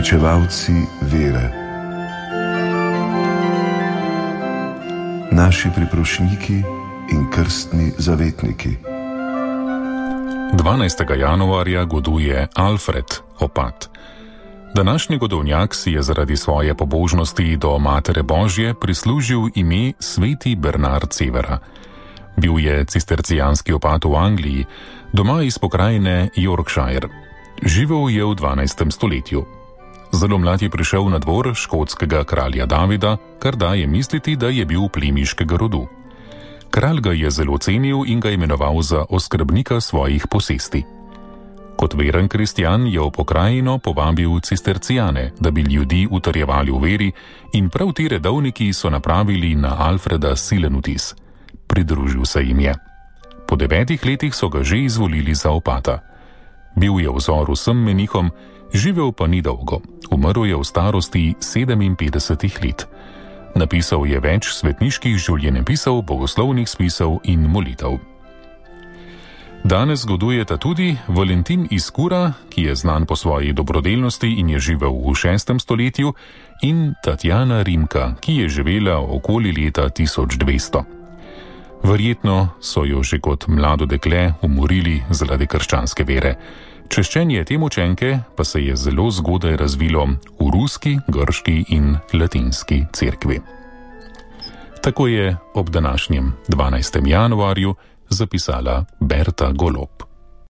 Uresničevalci vere, naši priprošniki in krstni zavetniki. 12. januarja goduje Alfred, opat. Današnji godovnjak si je zaradi svoje pobožnosti do Matere Božje prislužil ime Sveti Bernard Severa. Bil je cistercijanski opat v Angliji, doma iz pokrajine Yorkshire. Živel je v 12. stoletju. Zelo mlad je prišel na dvor škotskega kralja Davida, kar daje misliti, da je bil plemiškega rodu. Kralj ga je zelo cenil in ga imenoval za oskrbnika svojih posesti. Kot veren kristjan je v pokrajino povabil cistercijane, da bi ljudi utrjevali v veri, in prav ti redovniki so napravili na Alfreda silen vtis. Pridružil se jim je. Po 9 letih so ga že izvolili za opata. Bil je vzor vsem menihom, živel pa ni dolgo. Umrl je v starosti 57 let. Napisal je več svetniških življenjepisov, bogoslovnih spisov in molitev. Danes godujeta tudi Valentin iz Kura, ki je znan po svoji dobrodelnosti in je živel v 6. stoletju, in Tatjana Rimka, ki je živela okoli leta 1200. Verjetno so jo že kot mlado dekle umorili zaradi krščanske vere. Češčenje te mučenke pa se je zelo zgodaj razvilo v ruski, grški in latinski cerkvi. Tako je ob današnjem 12. januarju zapisala Berta Golob.